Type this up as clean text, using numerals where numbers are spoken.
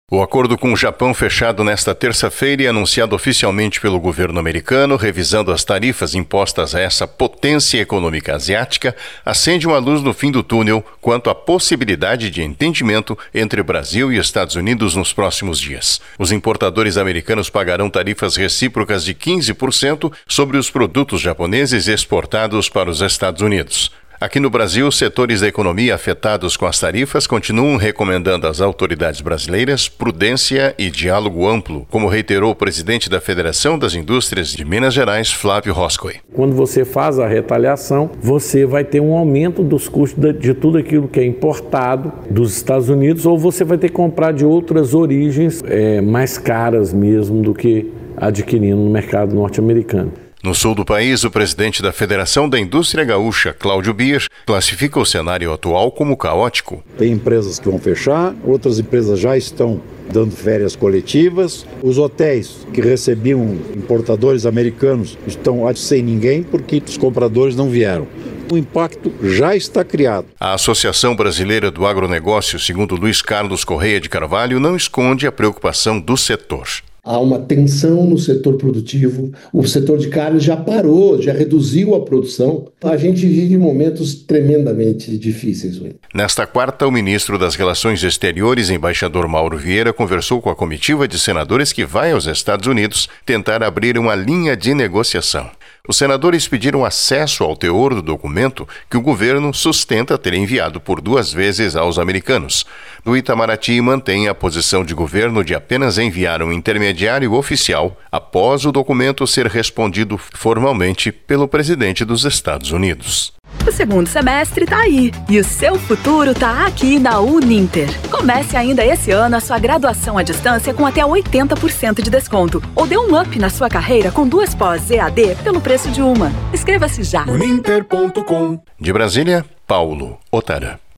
O acordo com o Japão, fechado nesta terça-feira e anunciado oficialmente pelo governo americano, revisando as tarifas impostas a essa potência econômica asiática, acende uma luz no fim do túnel quanto à possibilidade de entendimento entre Brasil e Estados Unidos nos próximos dias. Os importadores americanos pagarão tarifas recíprocas de 15% sobre os produtos japoneses exportados para os Estados Unidos. Aqui no Brasil, setores da economia afetados com as tarifas continuam recomendando às autoridades brasileiras prudência e diálogo amplo, como reiterou o presidente da Federação das Indústrias de Minas Gerais, Flávio Roscoe. Quando você faz a retaliação, você vai ter um aumento dos custos de tudo aquilo que é importado dos Estados Unidos, ou você vai ter que comprar de outras origens mais caras mesmo do que adquirindo no mercado norte-americano. No sul do país, o presidente da Federação da Indústria Gaúcha, Cláudio Bier, classifica o cenário atual como caótico. Tem empresas que vão fechar, outras empresas já estão dando férias coletivas. Os hotéis que recebiam importadores americanos estão sem ninguém porque os compradores não vieram. O impacto já está criado. A Associação Brasileira do Agronegócio, segundo Luiz Carlos Correia de Carvalho, não esconde a preocupação do setor. Há uma tensão no setor produtivo, o setor de carne já parou, já reduziu a produção. A gente vive momentos tremendamente difíceis. Nesta quarta, o ministro das Relações Exteriores, embaixador Mauro Vieira, conversou com a comitiva de senadores que vai aos Estados Unidos tentar abrir uma linha de negociação. Os senadores pediram acesso ao teor do documento que o governo sustenta ter enviado por 2 vezes aos americanos. O Itamaraty mantém a posição de governo de apenas enviar um intermediário oficial após o documento ser respondido formalmente pelo presidente dos Estados Unidos. O segundo semestre está aí e o seu futuro está aqui na Uninter. Comece ainda esse ano a sua graduação à distância com até 80% de desconto. Ou dê um up na sua carreira com 2 pós EAD pelo preço de uma. Inscreva-se já. Uninter.com. De Brasília, Paulo Otara.